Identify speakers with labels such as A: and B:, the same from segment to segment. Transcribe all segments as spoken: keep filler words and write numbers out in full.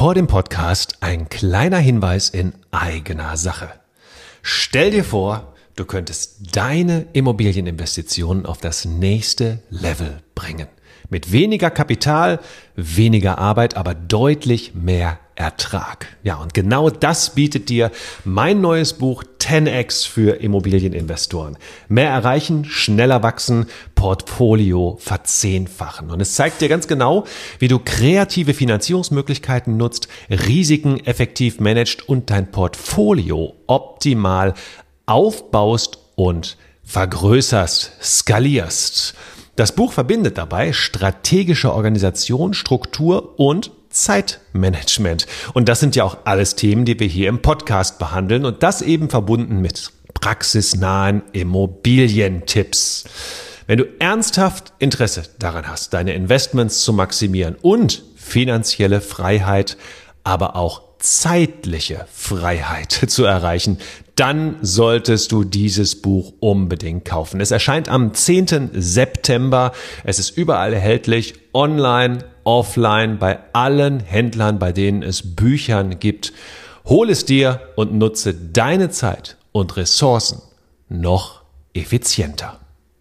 A: Vor dem Podcast ein kleiner Hinweis in eigener Sache. Stell dir vor, du könntest deine Immobilieninvestitionen auf das nächste Level bringen. Mit weniger Kapital, weniger Arbeit, aber deutlich mehr Ertrag. Ja, und genau das bietet dir mein neues Buch zehn X für Immobilieninvestoren. Mehr erreichen, schneller wachsen, Portfolio verzehnfachen. Und es zeigt dir ganz genau, wie du kreative Finanzierungsmöglichkeiten nutzt, Risiken effektiv managst und dein Portfolio optimal aufbaust und vergrößerst, skalierst. Das Buch verbindet dabei strategische Organisation, Struktur und Zeitmanagement. Und das sind ja auch alles Themen, die wir hier im Podcast behandeln und das eben verbunden mit praxisnahen Immobilientipps. Wenn du ernsthaft Interesse daran hast, deine Investments zu maximieren und finanzielle Freiheit, aber auch zeitliche Freiheit zu erreichen, dann solltest du dieses Buch unbedingt kaufen. Es erscheint am zehnten September. Es ist überall erhältlich, online, offline, bei allen Händlern, bei denen es Büchern gibt. Hol es dir und nutze deine Zeit und Ressourcen noch effizienter.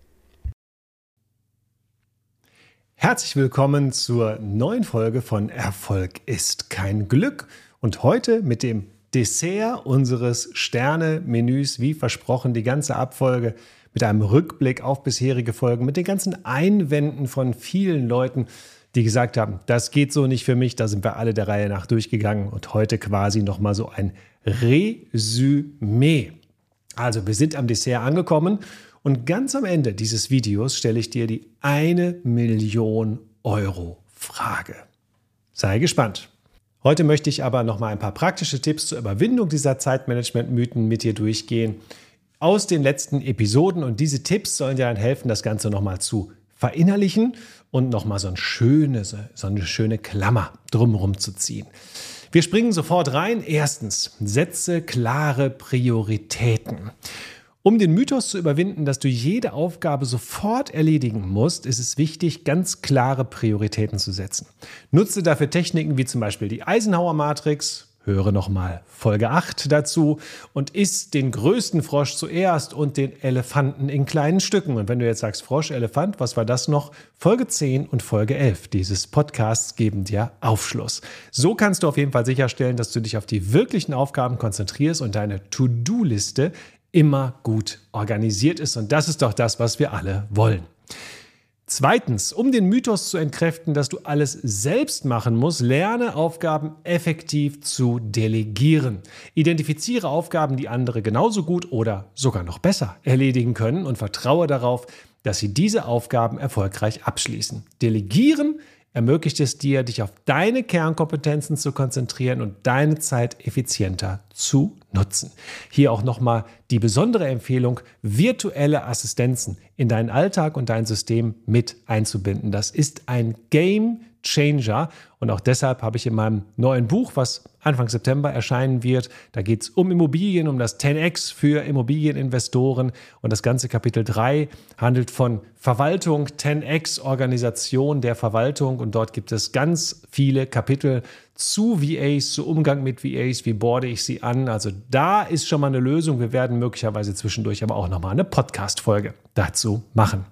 B: Herzlich willkommen zur neuen Folge von Erfolg ist kein Glück. Und heute mit dem Dessert unseres Sterne-Menüs, wie versprochen, die ganze Abfolge mit einem Rückblick auf bisherige Folgen, mit den ganzen Einwänden von vielen Leuten, die gesagt haben, das geht so nicht für mich, da sind wir alle der Reihe nach durchgegangen und heute quasi nochmal so ein Resümee. Also wir sind am Dessert angekommen und ganz am Ende dieses Videos stelle ich dir die eine Million Euro Frage. Sei gespannt. Heute möchte ich aber noch mal ein paar praktische Tipps zur Überwindung dieser Zeitmanagement-Mythen mit dir durchgehen aus den letzten Episoden. Und diese Tipps sollen dir dann helfen, das Ganze noch mal zu verinnerlichen und noch mal so eine schöne, so eine schöne Klammer drumherum zu ziehen. Wir springen sofort rein. Erstens, setze klare Prioritäten. Um den Mythos zu überwinden, dass du jede Aufgabe sofort erledigen musst, ist es wichtig, ganz klare Prioritäten zu setzen. Nutze dafür Techniken wie zum Beispiel die Eisenhower-Matrix, höre nochmal Folge acht dazu und iss den größten Frosch zuerst und den Elefanten in kleinen Stücken. Und wenn du jetzt sagst Frosch, Elefant, was war das noch? Folge zehn und Folge elf dieses Podcasts geben dir Aufschluss. So kannst du auf jeden Fall sicherstellen, dass du dich auf die wirklichen Aufgaben konzentrierst und deine To-Do-Liste immer gut organisiert ist. Und das ist doch das, was wir alle wollen. Zweitens, um den Mythos zu entkräften, dass du alles selbst machen musst, lerne Aufgaben effektiv zu delegieren. Identifiziere Aufgaben, die andere genauso gut oder sogar noch besser erledigen können und vertraue darauf, dass sie diese Aufgaben erfolgreich abschließen. Delegieren ermöglicht es dir, dich auf deine Kernkompetenzen zu konzentrieren und deine Zeit effizienter zu nutzen. Hier auch nochmal die besondere Empfehlung, virtuelle Assistenzen in deinen Alltag und dein System mit einzubinden. Das ist ein Game Changer und auch deshalb habe ich in meinem neuen Buch, was Anfang September erscheinen wird, da geht es um Immobilien, um das zehn X für Immobilieninvestoren und das ganze Kapitel drei handelt von Verwaltung, zehn X, Organisation der Verwaltung und dort gibt es ganz viele Kapitel zu V As, zu Umgang mit V As, wie boarde ich sie an, also da ist schon mal eine Lösung, wir werden möglicherweise zwischendurch aber auch nochmal eine Podcast-Folge dazu machen.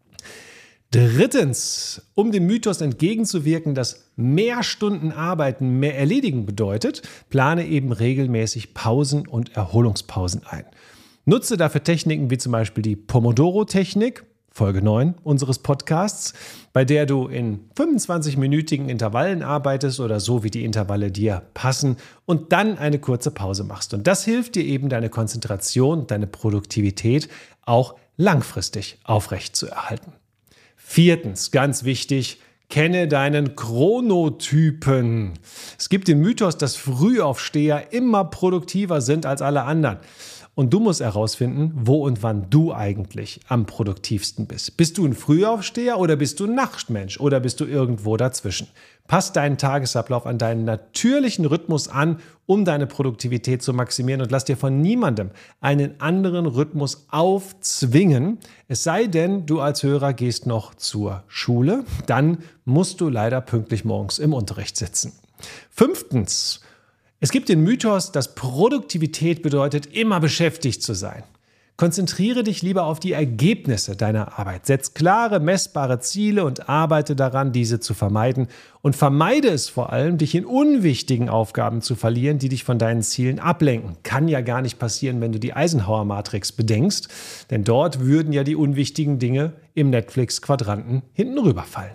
B: Drittens, um dem Mythos entgegenzuwirken, dass mehr Stunden arbeiten mehr erledigen bedeutet, plane eben regelmäßig Pausen und Erholungspausen ein. Nutze dafür Techniken wie zum Beispiel die Pomodoro-Technik, Folge neun unseres Podcasts, bei der du in fünfundzwanzig-minütigen Intervallen arbeitest oder so, wie die Intervalle dir passen und dann eine kurze Pause machst. Und das hilft dir eben, deine Konzentration, deine Produktivität auch langfristig aufrechtzuerhalten. Viertens, ganz wichtig, kenne deinen Chronotypen. Es gibt den Mythos, dass Frühaufsteher immer produktiver sind als alle anderen. Und du musst herausfinden, wo und wann du eigentlich am produktivsten bist. Bist du ein Frühaufsteher oder bist du ein Nachtmensch oder bist du irgendwo dazwischen? Pass deinen Tagesablauf an deinen natürlichen Rhythmus an, um deine Produktivität zu maximieren und lass dir von niemandem einen anderen Rhythmus aufzwingen. Es sei denn, du als Hörer gehst noch zur Schule, dann musst du leider pünktlich morgens im Unterricht sitzen. Fünftens, es gibt den Mythos, dass Produktivität bedeutet, immer beschäftigt zu sein. Konzentriere dich lieber auf die Ergebnisse deiner Arbeit. Setz klare, messbare Ziele und arbeite daran, diese zu vermeiden. Und vermeide es vor allem, dich in unwichtigen Aufgaben zu verlieren, die dich von deinen Zielen ablenken. Kann ja gar nicht passieren, wenn du die Eisenhower-Matrix bedenkst, denn dort würden ja die unwichtigen Dinge im Netflix-Quadranten hinten rüberfallen.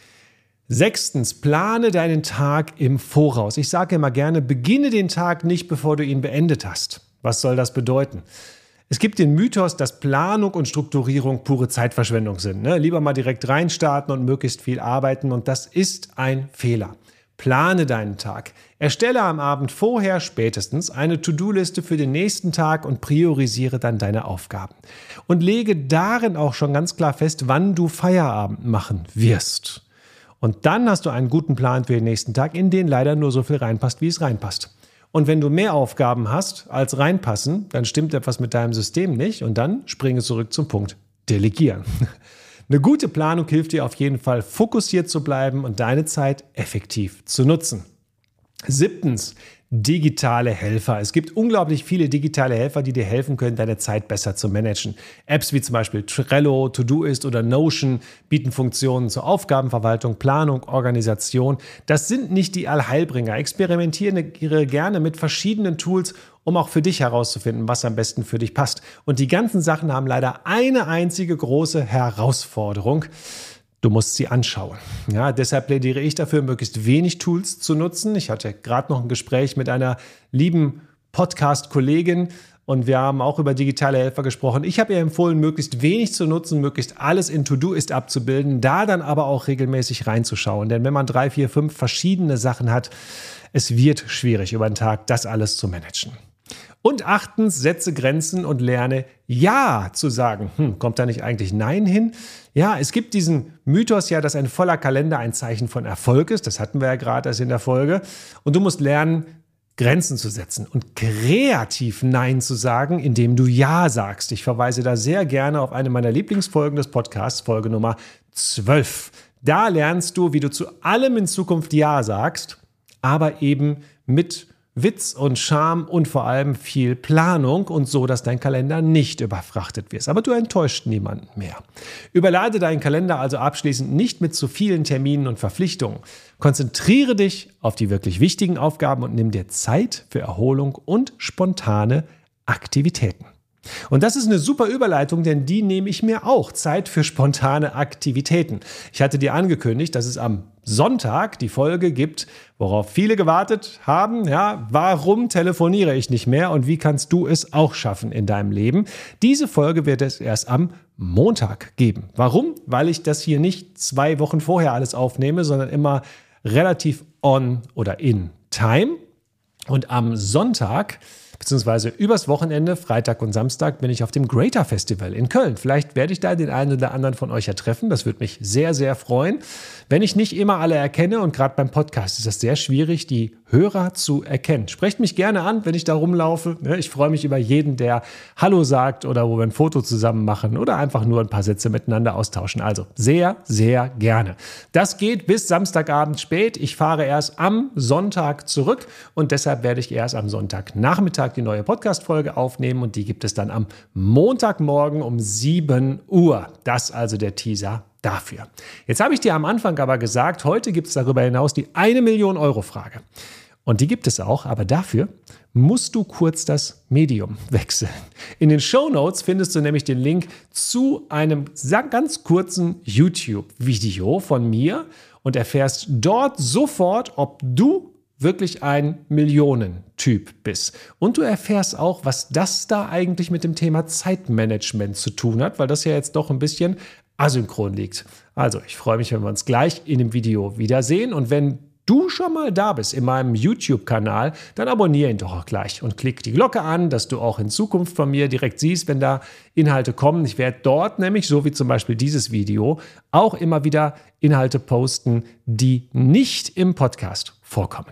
B: Sechstens, plane deinen Tag im Voraus. Ich sage immer gerne, beginne den Tag nicht, bevor du ihn beendet hast. Was soll das bedeuten? Es gibt den Mythos, dass Planung und Strukturierung pure Zeitverschwendung sind. Ne? Lieber mal direkt reinstarten und möglichst viel arbeiten. Und das ist ein Fehler. Plane deinen Tag. Erstelle am Abend vorher spätestens eine To-Do-Liste für den nächsten Tag und priorisiere dann deine Aufgaben. Und lege darin auch schon ganz klar fest, wann du Feierabend machen wirst. Und dann hast du einen guten Plan für den nächsten Tag, in den leider nur so viel reinpasst, wie es reinpasst. Und wenn du mehr Aufgaben hast, als reinpassen, dann stimmt etwas mit deinem System nicht und dann springe zurück zum Punkt Delegieren. Eine gute Planung hilft dir auf jeden Fall, fokussiert zu bleiben und deine Zeit effektiv zu nutzen. Siebtens, digitale Helfer. Es gibt unglaublich viele digitale Helfer, die dir helfen können, deine Zeit besser zu managen. Apps wie zum Beispiel Trello, Todoist oder Notion bieten Funktionen zur Aufgabenverwaltung, Planung, Organisation. Das sind nicht die Allheilbringer. Experimentiere gerne mit verschiedenen Tools, um auch für dich herauszufinden, was am besten für dich passt. Und die ganzen Sachen haben leider eine einzige große Herausforderung. Du musst sie anschauen. Ja, deshalb plädiere ich dafür, möglichst wenig Tools zu nutzen. Ich hatte gerade noch ein Gespräch mit einer lieben Podcast-Kollegin und wir haben auch über digitale Helfer gesprochen. Ich habe ihr empfohlen, möglichst wenig zu nutzen, möglichst alles in Todoist abzubilden, da dann aber auch regelmäßig reinzuschauen. Denn wenn man drei, vier, fünf verschiedene Sachen hat, es wird schwierig, über den Tag das alles zu managen. Und achtens, setze Grenzen und lerne Ja zu sagen. Hm, kommt da nicht eigentlich Nein hin? Ja, es gibt diesen Mythos ja, dass ein voller Kalender ein Zeichen von Erfolg ist. Das hatten wir ja gerade erst in der Folge. Und du musst lernen, Grenzen zu setzen und kreativ Nein zu sagen, indem du Ja sagst. Ich verweise da sehr gerne auf eine meiner Lieblingsfolgen des Podcasts, Folge Nummer zwölf. Da lernst du, wie du zu allem in Zukunft Ja sagst, aber eben mit Witz und Charme und vor allem viel Planung und so, dass dein Kalender nicht überfrachtet wird. Aber du enttäuscht niemanden mehr. Überlade deinen Kalender also abschließend nicht mit zu vielen Terminen und Verpflichtungen. Konzentriere dich auf die wirklich wichtigen Aufgaben und nimm dir Zeit für Erholung und spontane Aktivitäten. Und das ist eine super Überleitung, denn die nehme ich mir auch. Zeit für spontane Aktivitäten. Ich hatte dir angekündigt, dass es am Sonntag die Folge gibt, worauf viele gewartet haben. Ja, warum telefoniere ich nicht mehr und wie kannst du es auch schaffen in deinem Leben? Diese Folge wird es erst am Montag geben. Warum? Weil ich das hier nicht zwei Wochen vorher alles aufnehme, sondern immer relativ on oder in time. Und am Sonntag beziehungsweise übers Wochenende, Freitag und Samstag, bin ich auf dem Greater Festival in Köln. Vielleicht werde ich da den einen oder anderen von euch ja treffen. Das würde mich sehr, sehr freuen. Wenn ich nicht immer alle erkenne, und gerade beim Podcast ist es sehr schwierig, die Hörer zu erkennen. Sprecht mich gerne an, wenn ich da rumlaufe. Ich freue mich über jeden, der Hallo sagt oder wo wir ein Foto zusammen machen oder einfach nur ein paar Sätze miteinander austauschen. Also sehr, sehr gerne. Das geht bis Samstagabend spät. Ich fahre erst am Sonntag zurück und deshalb werde ich erst am Sonntagnachmittag die neue Podcast-Folge aufnehmen und die gibt es dann am Montagmorgen um sieben Uhr. Das also der Teaser dafür. Jetzt habe ich dir am Anfang aber gesagt, heute gibt es darüber hinaus die eine Million Euro Frage. Und die gibt es auch, aber dafür musst du kurz das Medium wechseln. In den Shownotes findest du nämlich den Link zu einem ganz kurzen YouTube-Video von mir und erfährst dort sofort, ob du wirklich ein Millionentyp bist. Und du erfährst auch, was das da eigentlich mit dem Thema Zeitmanagement zu tun hat, weil das ja jetzt doch ein bisschen asynchron liegt. Also, ich freue mich, wenn wir uns gleich in dem Video wiedersehen. Und wenn du schon mal da bist in meinem YouTube-Kanal, dann abonniere ihn doch auch gleich und klick die Glocke an, dass du auch in Zukunft von mir direkt siehst, wenn da Inhalte kommen. Ich werde dort nämlich, so wie zum Beispiel dieses Video, auch immer wieder Inhalte posten, die nicht im Podcast vorkommen.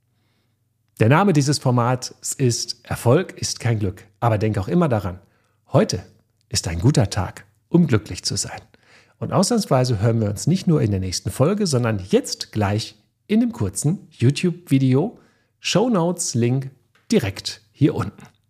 B: Der Name dieses Formats ist Erfolg ist kein Glück. Aber denk auch immer daran, heute ist ein guter Tag, um glücklich zu sein. Und ausnahmsweise hören wir uns nicht nur in der nächsten Folge, sondern jetzt gleich in dem kurzen YouTube-Video. Shownotes-Link direkt hier unten.